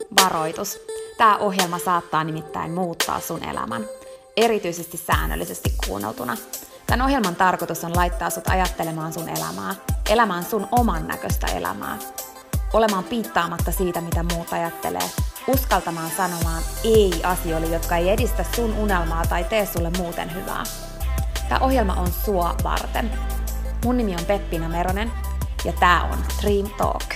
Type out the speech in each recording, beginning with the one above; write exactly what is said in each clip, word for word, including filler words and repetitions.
Varoitus. Tämä ohjelma saattaa nimittäin muuttaa sun elämän, erityisesti säännöllisesti kuunneltuna. Tämän ohjelman tarkoitus on laittaa sut ajattelemaan sun elämää, elämään sun oman näköistä elämää, olemaan piittaamatta siitä, mitä muut ajattelee, uskaltamaan sanomaan ei asioille, jotka ei edistä sun unelmaa tai tee sulle muuten hyvää. Tämä ohjelma on sua varten. Mun nimi on Peppina Meronen ja tää on Dream Talk.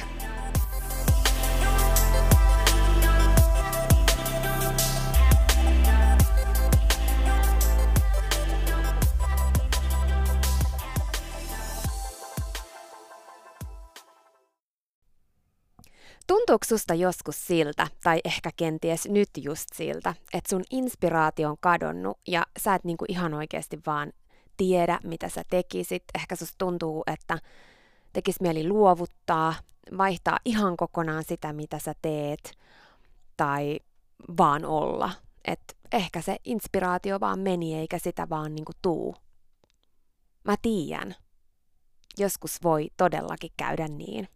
Tuntuuko susta joskus siltä, tai ehkä kenties nyt just siltä, että sun inspiraatio on kadonnut ja sä et niinku ihan oikeasti vaan tiedä, mitä sä tekisit. Ehkä susta tuntuu, että tekis mieli luovuttaa, vaihtaa ihan kokonaan sitä, mitä sä teet, tai vaan olla. Että ehkä se inspiraatio vaan meni, eikä sitä vaan niinku tuu. Mä tiedän. Joskus voi todellakin käydä niin.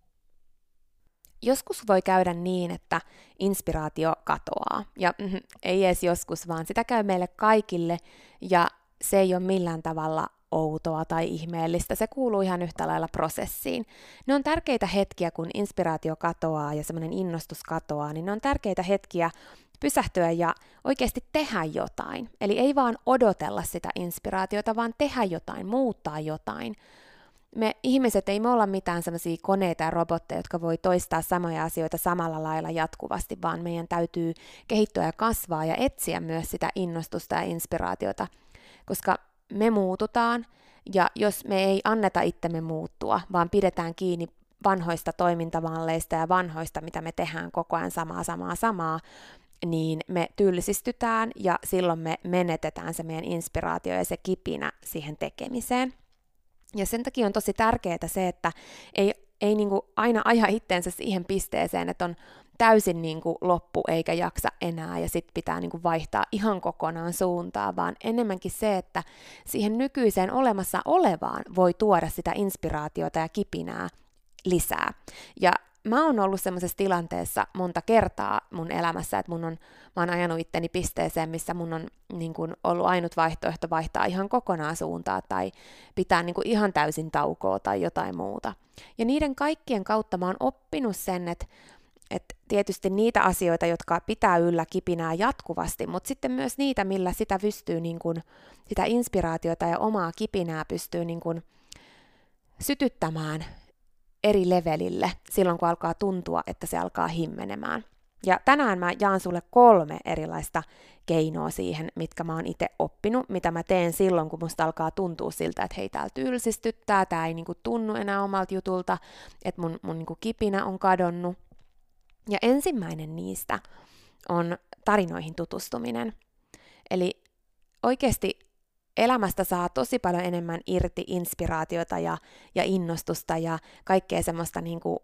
Joskus voi käydä niin, että inspiraatio katoaa. Ja mm, ei edes joskus, vaan sitä käy meille kaikille. Ja se ei ole millään tavalla outoa tai ihmeellistä. Se kuuluu ihan yhtä lailla prosessiin. Ne on tärkeitä hetkiä, kun inspiraatio katoaa ja semmoinen innostus katoaa, niin ne on tärkeitä hetkiä pysähtyä ja oikeasti tehdä jotain. Eli ei vaan odotella sitä inspiraatiota, vaan tehdä jotain, muuttaa jotain. Me ihmiset ei me olla mitään sellaisia koneita ja robotteja, jotka voi toistaa samoja asioita samalla lailla jatkuvasti, vaan meidän täytyy kehittyä ja kasvaa ja etsiä myös sitä innostusta ja inspiraatiota, koska me muututaan ja jos me ei anneta itsemme muuttua, vaan pidetään kiinni vanhoista toimintamalleista ja vanhoista, mitä me tehdään koko ajan samaa, samaa, samaa, niin me tylsistytään ja silloin me menetetään se meidän inspiraatio ja se kipinä siihen tekemiseen. Ja sen takia on tosi tärkeää se, että ei, ei niinku aina aja itteensä siihen pisteeseen, että on täysin niinku loppu eikä jaksa enää ja sitten pitää niinku vaihtaa ihan kokonaan suuntaa, vaan enemmänkin se, että siihen nykyiseen olemassa olevaan voi tuoda sitä inspiraatiota ja kipinää lisää. Ja mä oon ollut semmoisessa tilanteessa monta kertaa mun elämässä, että mun on, mä oon ajanut itteni pisteeseen, missä mun on niin kun, ollut ainut vaihtoehto vaihtaa ihan kokonaan suuntaa tai pitää niin kun, ihan täysin taukoa tai jotain muuta. Ja niiden kaikkien kautta mä oon oppinut sen, että, että tietysti niitä asioita, jotka pitää yllä kipinää jatkuvasti, mutta sitten myös niitä, millä sitä pystyy niin kun, sitä inspiraatiota ja omaa kipinää pystyy niin kun, sytyttämään eri levelille silloin, kun alkaa tuntua, että se alkaa himmenemään. Ja tänään mä jaan sulle kolme erilaista keinoa siihen, mitkä mä oon itse oppinut, mitä mä teen silloin, kun musta alkaa tuntua siltä, että hei, täällä tylsistyttää, tää ei niinku tunnu enää omalta jutulta, että mun, mun niinku kipinä on kadonnut. Ja ensimmäinen niistä on tarinoihin tutustuminen. Eli oikeasti elämästä saa tosi paljon enemmän irti inspiraatiota ja, ja innostusta ja kaikkea semmoista niin kuin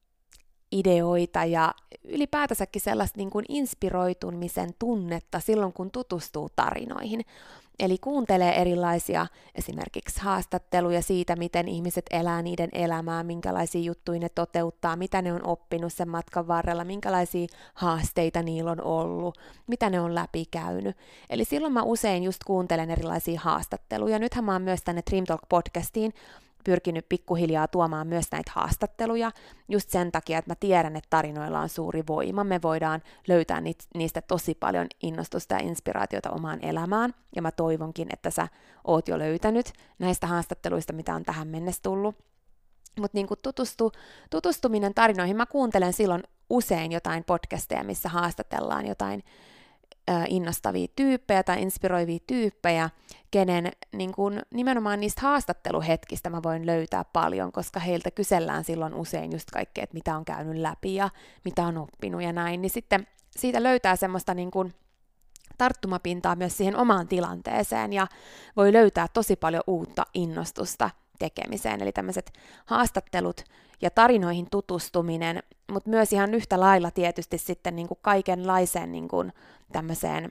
ideoita ja ylipäätänsäkin sellaista niin kuin inspiroitumisen tunnetta silloin, kun tutustuu tarinoihin. Eli kuuntelee erilaisia esimerkiksi haastatteluja siitä, miten ihmiset elää niiden elämää, minkälaisia juttuja ne toteuttaa, mitä ne on oppinut sen matkan varrella, minkälaisia haasteita niillä on ollut, mitä ne on läpikäynyt. Eli silloin mä usein just kuuntelen erilaisia haastatteluja. Nythän mä oon myös tänne Dream Talk-podcastiin pyrkinyt pikkuhiljaa tuomaan myös näitä haastatteluja, just sen takia, että mä tiedän, että tarinoilla on suuri voima. Me voidaan löytää niistä tosi paljon innostusta ja inspiraatiota omaan elämään, ja mä toivonkin, että sä oot jo löytänyt näistä haastatteluista, mitä on tähän mennessä tullut. Mutta niin tutustu, tutustuminen tarinoihin, mä kuuntelen silloin usein jotain podcasteja, missä haastatellaan jotain innostavia tyyppejä tai inspiroivia tyyppejä, kenen niin kun, nimenomaan niistä haastatteluhetkistä mä voin löytää paljon, koska heiltä kysellään silloin usein just kaikkea, että mitä on käynyt läpi ja mitä on oppinut ja näin, niin sitten siitä löytää semmoista niin kun, tarttumapintaa myös siihen omaan tilanteeseen ja voi löytää tosi paljon uutta innostusta tekemiseen, eli tämmöiset haastattelut ja tarinoihin tutustuminen, mutta myös ihan yhtä lailla tietysti sitten niin kuin kaikenlaiseen niin kuin tämmöiseen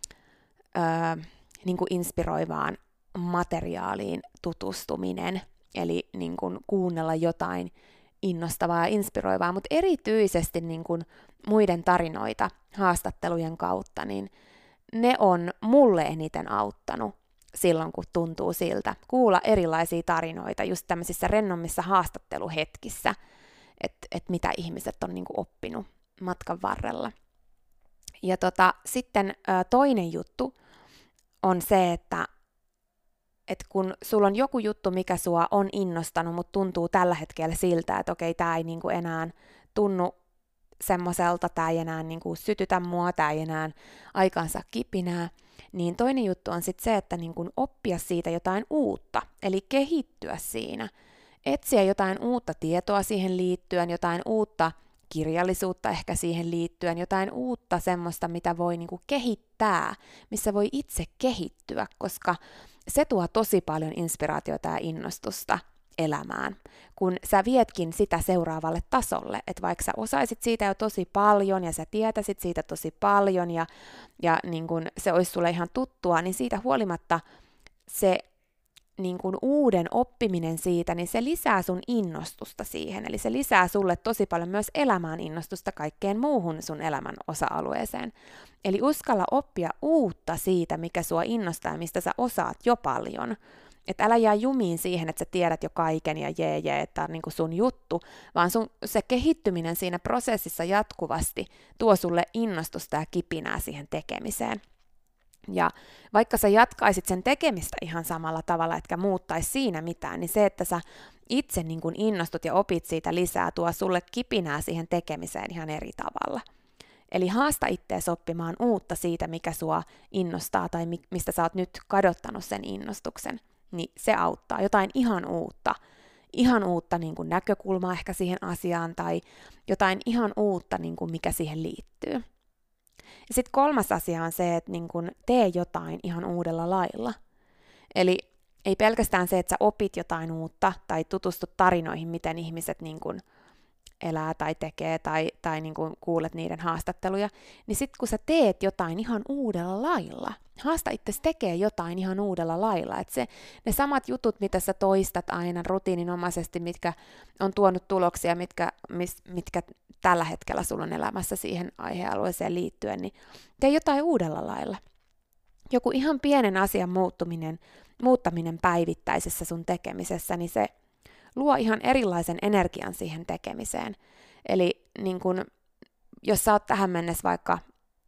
öö, niin kuin inspiroivaan materiaaliin tutustuminen, eli niin kuin kuunnella jotain innostavaa ja inspiroivaa, mutta erityisesti niin kuin muiden tarinoita haastattelujen kautta, niin ne on mulle eniten auttanut silloin, kun tuntuu siltä. Kuulla erilaisia tarinoita just tämmöisissä rennommissa haastatteluhetkissä, että et mitä ihmiset on niin kuin oppinut matkan varrella. Ja tota, sitten ä, toinen juttu on se, että et kun sulla on joku juttu, mikä sua on innostanut, mutta tuntuu tällä hetkellä siltä, että okei, tämä ei niinku enää tunnu semmoiselta, tämä ei enää niinku sytytä mua, tämä ei enää aikaansa kipinää, niin toinen juttu on sitten se, että niinku oppia siitä jotain uutta, eli kehittyä siinä. Etsiä jotain uutta tietoa siihen liittyen, jotain uutta kirjallisuutta ehkä siihen liittyen, jotain uutta semmoista, mitä voi niinku kehittää, missä voi itse kehittyä, koska se tuo tosi paljon inspiraatiota ja innostusta elämään, kun sä vietkin sitä seuraavalle tasolle, että vaikka sä osaisit siitä jo tosi paljon ja sä tietäisit siitä tosi paljon ja, ja niin kun se olisi sulle ihan tuttua, niin siitä huolimatta se niin kun uuden oppiminen siitä, niin se lisää sun innostusta siihen, eli se lisää sulle tosi paljon myös elämään innostusta kaikkeen muuhun sun elämän osa-alueeseen. Eli uskalla oppia uutta siitä, mikä sua innostaa ja mistä sä osaat jo paljon. Että älä jää jumiin siihen, että sä tiedät jo kaiken ja jee jee, että on niinku sun juttu, vaan sun, se kehittyminen siinä prosessissa jatkuvasti tuo sulle innostusta ja kipinää siihen tekemiseen. Ja vaikka sä jatkaisit sen tekemistä ihan samalla tavalla, etkä muuttaisi siinä mitään, niin se, että sä itse niin kun innostut ja opit siitä lisää, tuo sulle kipinää siihen tekemiseen ihan eri tavalla. Eli haasta ittees oppimaan uutta siitä, mikä sua innostaa tai mistä sä oot nyt kadottanut sen innostuksen, niin se auttaa. Jotain ihan uutta, ihan uutta niin kun näkökulmaa ehkä siihen asiaan tai jotain ihan uutta, niin kun mikä siihen liittyy. Ja sitten kolmas asia on se, että niin kun tee jotain ihan uudella lailla. Eli ei pelkästään se, että sä opit jotain uutta tai tutustut tarinoihin, miten ihmiset niin kun elää tai tekee tai, tai niin kun kuulet niiden haastatteluja, niin sitten kun sä teet jotain ihan uudella lailla, haasta itsesi tekee jotain ihan uudella lailla. Että se, ne samat jutut, mitä sä toistat aina rutiininomaisesti, mitkä on tuonut tuloksia, mitkä, mis, mitkä tällä hetkellä sulla on elämässä siihen aihealueeseen liittyen, niin tee jotain uudella lailla. Joku ihan pienen asian muuttuminen, muuttaminen päivittäisessä sun tekemisessä, niin se luo ihan erilaisen energian siihen tekemiseen. Eli niin kun, jos sä oot tähän mennessä vaikka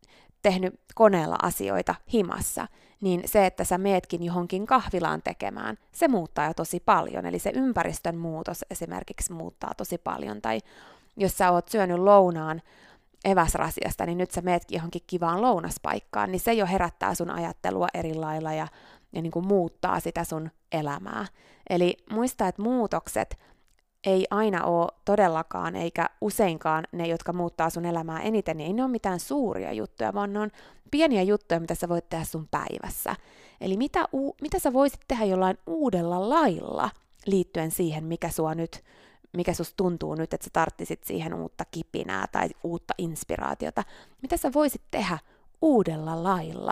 tehnyt koneella asioita himassa, niin se, että sä meetkin johonkin kahvilaan tekemään, se muuttaa jo tosi paljon. Eli se ympäristön muutos esimerkiksi muuttaa tosi paljon. Tai jos sä oot syönyt lounaan eväsrasiasta, niin nyt sä meetkin johonkin kivaan lounaspaikkaan, niin se jo herättää sun ajattelua eri lailla ja, ja niin kuin muuttaa sitä sun elämää. Eli muista, että muutokset ei aina ole todellakaan, eikä useinkaan ne, jotka muuttaa sun elämää eniten, niin ei ne ole mitään suuria juttuja, vaan ne on pieniä juttuja, mitä sä voit tehdä sun päivässä. Eli mitä, u- mitä sä voisit tehdä jollain uudella lailla liittyen siihen, mikä sua nyt mikä susta tuntuu nyt, että sä tarttisit siihen uutta kipinää tai uutta inspiraatiota. Mitä sä voisit tehdä uudella lailla?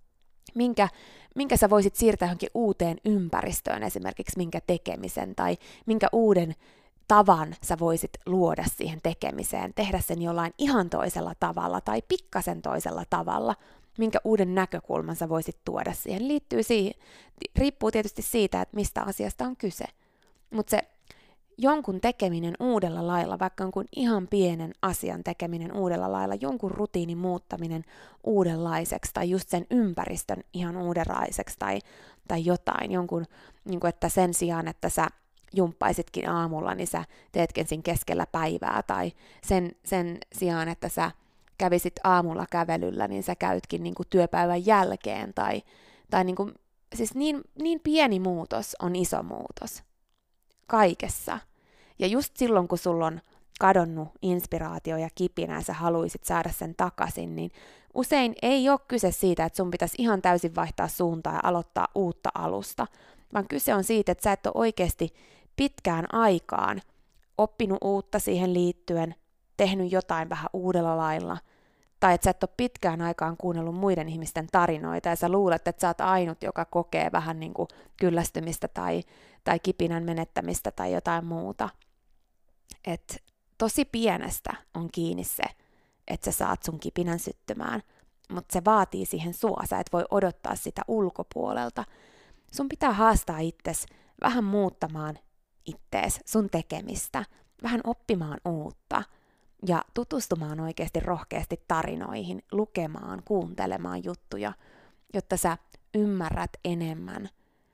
Minkä, minkä sä voisit siirtää johonkin uuteen ympäristöön esimerkiksi, minkä tekemisen tai minkä uuden tavan sä voisit luoda siihen tekemiseen, tehdä sen jollain ihan toisella tavalla tai pikkasen toisella tavalla, minkä uuden näkökulman sä voisit tuoda siihen. Liittyy siihen, riippuu tietysti siitä, että mistä asiasta on kyse, mutta se jonkun tekeminen uudella lailla, vaikka jonkun ihan pienen asian tekeminen uudella lailla, jonkun rutiinin muuttaminen uudenlaiseksi tai just sen ympäristön ihan uudenlaiseksi tai, tai jotain, jonkun, niin kuin, että sen sijaan, että sä jumppaisitkin aamulla, niin sä teetkin siinä keskellä päivää tai sen, sen sijaan, että sä kävisit aamulla kävelyllä, niin sä käytkin niin kuin työpäivän jälkeen tai, tai niin kuin, siis niin, niin pieni muutos on iso muutos kaikessa. Ja just silloin, kun sulla on kadonnut inspiraatio ja kipinä ja sä haluisit saada sen takaisin, niin usein ei ole kyse siitä, että sun pitäisi ihan täysin vaihtaa suuntaa ja aloittaa uutta alusta, vaan kyse on siitä, että sä et ole oikeasti pitkään aikaan oppinut uutta siihen liittyen, tehnyt jotain vähän uudella lailla, tai että sä et ole pitkään aikaan kuunnellut muiden ihmisten tarinoita ja sä luulet, että sä oot ainut, joka kokee vähän niin kuin kyllästymistä tai, tai kipinän menettämistä tai jotain muuta. että tosi pienestä on kiinni se, että sä saat sun kipinän syttymään, mutta se vaatii siihen sua. Sä et voi odottaa sitä ulkopuolelta. Sun pitää haastaa itses vähän muuttamaan ittees, sun tekemistä, vähän oppimaan uutta ja tutustumaan oikeasti rohkeasti tarinoihin, lukemaan, kuuntelemaan juttuja, jotta sä ymmärrät enemmän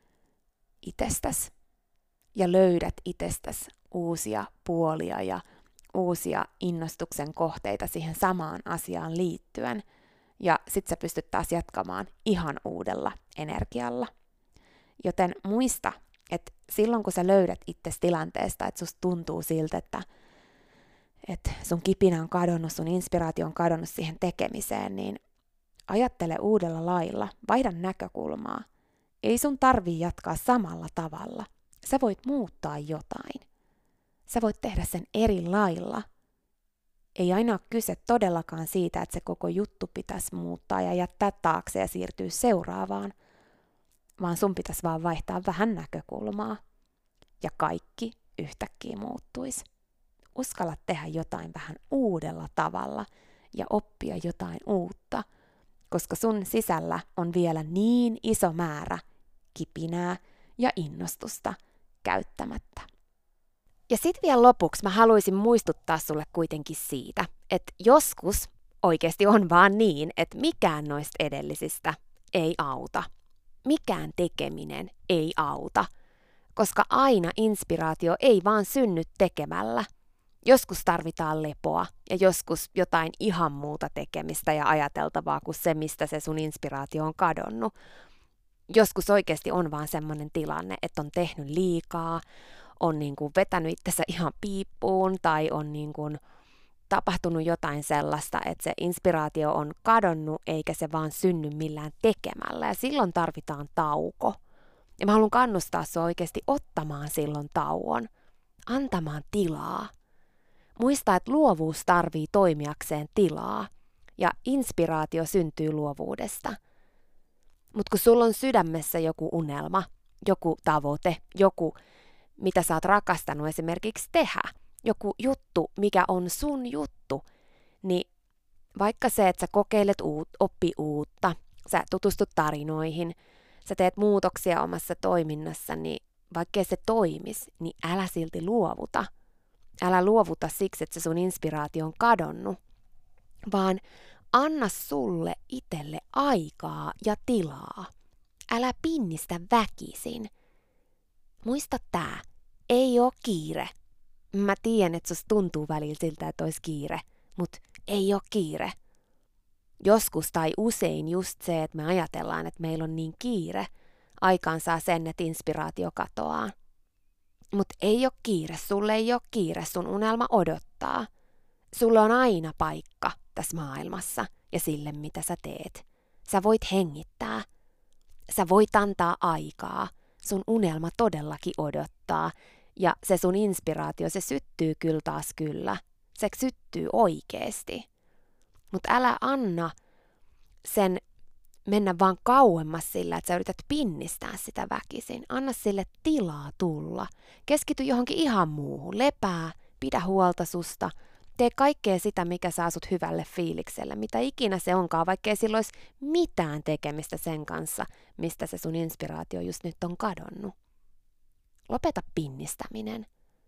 itsestäsi ja löydät itsestäsi uusia puolia ja uusia innostuksen kohteita siihen samaan asiaan liittyen. Ja sit sä pystyt taas jatkamaan ihan uudella energialla. Joten muista, että silloin kun sä löydät itsesi tilanteesta, että susta tuntuu siltä, että, että sun kipinä on kadonnut, sun inspiraatio on kadonnut siihen tekemiseen, niin ajattele uudella lailla, vaihda näkökulmaa. Ei sun tarvii jatkaa samalla tavalla. Sä voit muuttaa jotain. Sä voit tehdä sen eri lailla. Ei aina ole kyse todellakaan siitä, että se koko juttu pitäisi muuttaa ja jättää taakse ja siirtyä seuraavaan, vaan sun pitäisi vaan vaihtaa vähän näkökulmaa. Ja kaikki yhtäkkiä muuttuisi. Uskalla tehdä jotain vähän uudella tavalla ja oppia jotain uutta, koska sun sisällä on vielä niin iso määrä kipinää ja innostusta käyttämättä. Ja sitten vielä lopuksi mä haluaisin muistuttaa sulle kuitenkin siitä, että joskus oikeasti on vaan niin, että mikään noista edellisistä ei auta. Mikään tekeminen ei auta, koska aina inspiraatio ei vaan synny tekemällä. Joskus tarvitaan lepoa ja joskus jotain ihan muuta tekemistä ja ajateltavaa kuin se, mistä se sun inspiraatio on kadonnut. Joskus oikeasti on vaan semmoinen tilanne, että on tehnyt liikaa, on niin kuin vetänyt itsensä ihan piippuun tai on niin kuin tapahtunut jotain sellaista, että se inspiraatio on kadonnut eikä se vaan synny millään tekemällä ja silloin tarvitaan tauko. Ja mä haluan kannustaa sua oikeasti ottamaan silloin tauon, antamaan tilaa. Muista, että luovuus tarvii toimijakseen tilaa ja inspiraatio syntyy luovuudesta. Mutta kun sulla on sydämessä joku unelma, joku tavoite, joku mitä sä oot rakastanut esimerkiksi tehdä, joku juttu, mikä on sun juttu, niin vaikka se, että sä kokeilet uut, oppi uutta, sä tutustut tarinoihin, sä teet muutoksia omassa toiminnassa, niin vaikkei se toimis, niin älä silti luovuta. Älä luovuta siksi, että se sun inspiraatio on kadonnut, vaan anna sulle itselle aikaa ja tilaa. Älä pinnistä väkisin. Muista tää, ei oo kiire. Mä tiedän, että susta tuntuu välillä siltä, että ois kiire, mut ei oo kiire. Joskus tai usein just se, että me ajatellaan, että meillä on niin kiire, aikaan saa sen, että inspiraatio katoaa. Mut ei oo kiire, sulle ei oo kiire, sun unelma odottaa. Sulla on aina paikka tässä maailmassa ja sille, mitä sä teet. Sä voit hengittää. Sä voit antaa aikaa. Sun unelma todellakin odottaa. Ja se sun inspiraatio, se syttyy kyllä taas kyllä. Se syttyy oikeesti. Mutta älä anna sen mennä vaan kauemmas sillä, että sä yrität pinnistää sitä väkisin. Anna sille tilaa tulla. Keskity johonkin ihan muuhun. Lepää, pidä huolta susta. Tee kaikkea sitä, mikä saa sut hyvälle fiilikselle. Mitä ikinä se onkaan, vaikkei sillä olisi mitään tekemistä sen kanssa, mistä se sun inspiraatio just nyt on kadonnut. Lopeta pinnistäminen.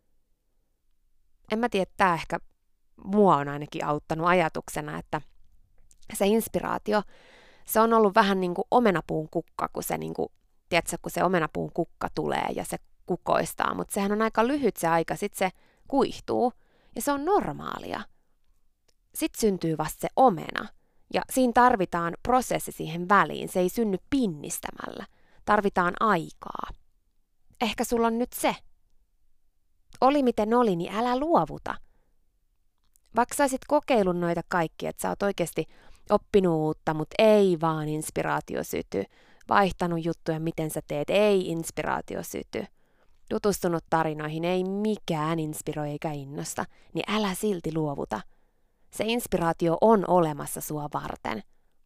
En mä tiedä, tää ehkä mua on ainakin auttanut ajatuksena, että se inspiraatio, se on ollut vähän niin kuin omenapuun kukka, kun se, niin kuin, tiedätkö, kun se omenapuun kukka tulee ja se kukoistaa, mutta sehän on aika lyhyt se aika, sit se kuihtuu ja se on normaalia. Sitten syntyy vasta se omena ja siinä tarvitaan prosessi siihen väliin, se ei synny pinnistämällä, tarvitaan aikaa. Ehkä sulla on nyt se. Oli miten oli, niin älä luovuta. Vaikka sä olisit kokeillut noita kaikkia, että sä oot oikeasti oppinut uutta, mutta ei vaan inspiraatio syty. Vaihtanut juttuja, miten sä teet, ei inspiraatio syty. Tutustunut tarinoihin, ei mikään inspiroi eikä innosta, niin älä silti luovuta. Se inspiraatio on olemassa sua varten.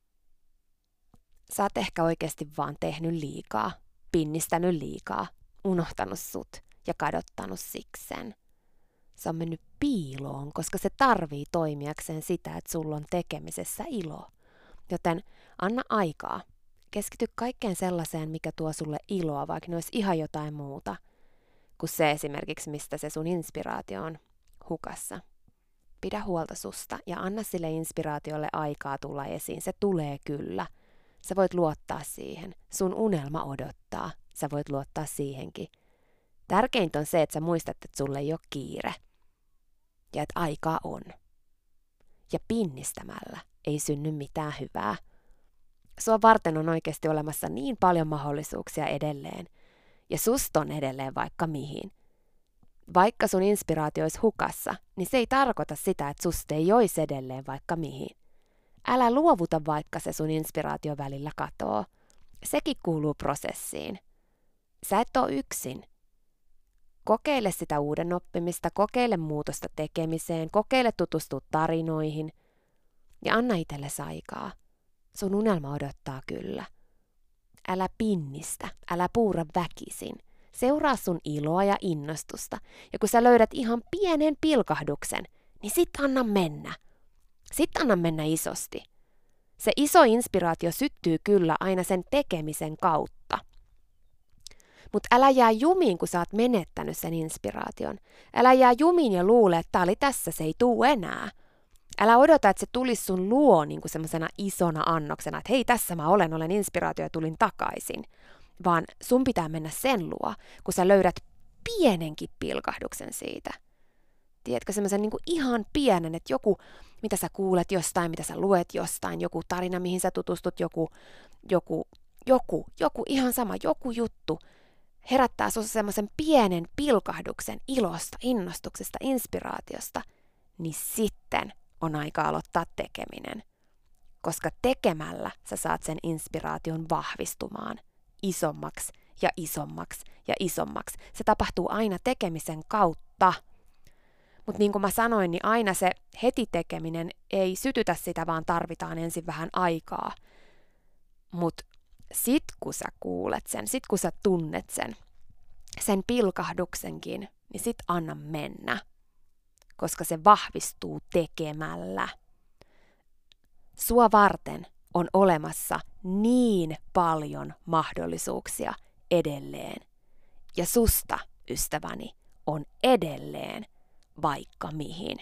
Sä oot ehkä oikeasti vaan tehnyt liikaa, pinnistänyt liikaa, unohtanut sut ja kadottanut siksen. Se on mennyt piiloon, koska se tarvii toimijakseen sitä, että sulla on tekemisessä ilo. Joten anna aikaa. Keskity kaikkeen sellaiseen, mikä tuo sulle iloa, vaikka ne olisi ihan jotain muuta, kuin se esimerkiksi, mistä se sun inspiraatio on hukassa. Pidä huolta susta ja anna sille inspiraatiolle aikaa tulla esiin. Se tulee kyllä. Sä voit luottaa siihen. Sun unelma odottaa. Sä voit luottaa siihenkin. Tärkeintä on se, että sä muistat, että sulle ei ole kiire. Ja että aikaa on. Ja pinnistämällä ei synny mitään hyvää. Sua varten on oikeasti olemassa niin paljon mahdollisuuksia edelleen. Ja susta on edelleen vaikka mihin. Vaikka sun inspiraatio olisi hukassa, niin se ei tarkoita sitä, että susta ei olisi edelleen vaikka mihin. Älä luovuta, vaikka se sun inspiraatio välillä katoo. Sekin kuuluu prosessiin. Sä et ole yksin. Kokeile sitä uuden oppimista, kokeile muutosta tekemiseen, kokeile tutustua tarinoihin ja anna itsellesi aikaa. Sun unelma odottaa kyllä. Älä pinnistä, älä puura väkisin. Seuraa sun iloa ja innostusta. Ja kun sä löydät ihan pienen pilkahduksen, niin sit anna mennä. Sit anna mennä isosti. Se iso inspiraatio syttyy kyllä aina sen tekemisen kautta. Mutta älä jää jumiin, kun sä oot menettänyt sen inspiraation. Älä jää jumiin ja luule, että tää oli tässä, se ei tuu enää. Älä odota, että se tulisi sun luo niin kuin semmosena isona annoksena, että hei, tässä mä olen, olen inspiraatio ja tulin takaisin. Vaan sun pitää mennä sen luo, kun sä löydät pienenkin pilkahduksen siitä. Tiedätkö, semmoisen niin kuin ihan pienen, että joku, mitä sä kuulet jostain, mitä sä luet jostain, joku tarina, mihin sä tutustut, joku, joku, joku, joku ihan sama, joku juttu, herättää sussa semmoisen pienen pilkahduksen ilosta, innostuksesta, inspiraatiosta, niin sitten on aika aloittaa tekeminen. Koska tekemällä sä saat sen inspiraation vahvistumaan isommaksi ja isommaksi ja isommaksi. Se tapahtuu aina tekemisen kautta. Mutta niin kuin mä sanoin, niin aina se heti tekeminen ei sytytä sitä, vaan tarvitaan ensin vähän aikaa. Mutta sit kun sä kuulet sen, sit kun sä tunnet sen, sen pilkahduksenkin, niin sit anna mennä. Koska se vahvistuu tekemällä. Sua varten on olemassa niin paljon mahdollisuuksia edelleen. Ja susta, ystäväni, on edelleen vaikka mihin.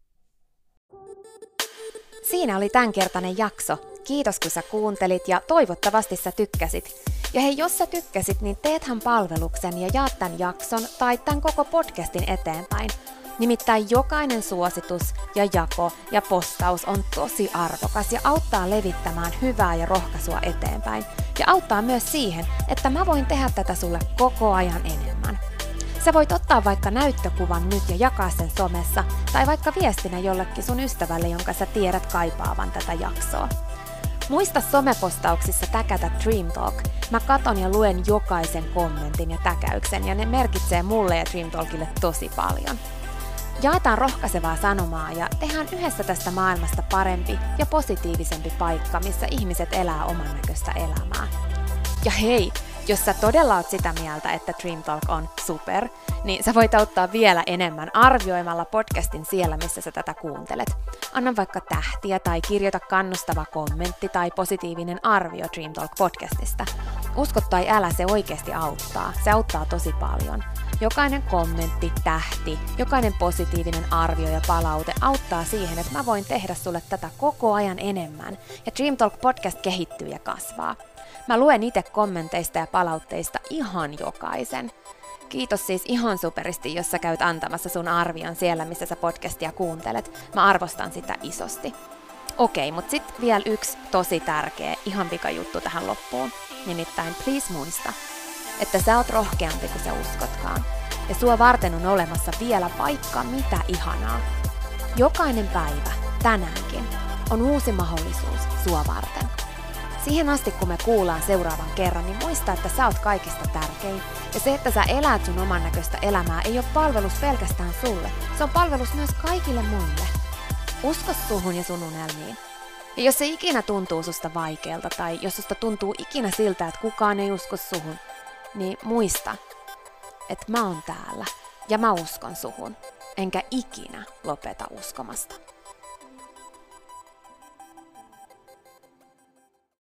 Siinä oli tämänkertainen jakso. Kiitos kun sä kuuntelit ja toivottavasti sä tykkäsit. Ja hei, jos sä tykkäsit, niin teethän palveluksen ja jaat tämän jakson tai tämän koko podcastin eteenpäin. Nimittäin jokainen suositus ja jako ja postaus on tosi arvokas ja auttaa levittämään hyvää ja rohkaisua eteenpäin. Ja auttaa myös siihen, että mä voin tehdä tätä sulle koko ajan enemmän. Sä voit ottaa vaikka näyttökuvan nyt ja jakaa sen somessa, tai vaikka viestinä jollekin sun ystävälle, jonka sä tiedät kaipaavan tätä jaksoa. Muista somepostauksissa täkätä Dream Talk. Mä katon ja luen jokaisen kommentin ja täkäyksen, ja ne merkitsee mulle ja Dream Talkille tosi paljon. Jaetaan rohkaisevaa sanomaa ja tehdään yhdessä tästä maailmasta parempi ja positiivisempi paikka, missä ihmiset elää oman näköistä elämää. Ja hei, jos sä todella oot sitä mieltä, että Dream Talk on super, niin sä voit auttaa vielä enemmän arvioimalla podcastin siellä, missä sä tätä kuuntelet. Anna vaikka tähtiä tai kirjoita kannustava kommentti tai positiivinen arvio Dream Talk podcastista. Usko tai älä, se oikeasti auttaa. Se auttaa tosi paljon. Jokainen kommentti, tähti, jokainen positiivinen arvio ja palaute auttaa siihen, että mä voin tehdä sulle tätä koko ajan enemmän. Ja Dream Talk podcast kehittyy ja kasvaa. Mä luen itse kommenteista ja palautteista ihan jokaisen. Kiitos siis ihan superisti, jos sä käyt antamassa sun arvion siellä, missä sä podcastia kuuntelet. Mä arvostan sitä isosti. Okei, mut sit vielä yksi tosi tärkeä, ihan pikajuttu tähän loppuun. Nimittäin please muista, että sä oot rohkeampi kuin sä uskotkaan. Ja sua varten on olemassa vielä vaikka mitä ihanaa. Jokainen päivä, tänäänkin, on uusi mahdollisuus sua varten. Siihen asti, kun me kuullaan seuraavan kerran, niin muista, että sä oot kaikista tärkein. Ja se, että sä elät sun oman näköistä elämää, ei ole palvelus pelkästään sulle. Se on palvelus myös kaikille muille. Usko suhun ja sun unelmiin. Ja jos se ikinä tuntuu susta vaikealta, tai jos susta tuntuu ikinä siltä, että kukaan ei usko suhun, niin muista, että mä oon täällä Ja mä uskon suhun, enkä ikinä lopeta uskomasta.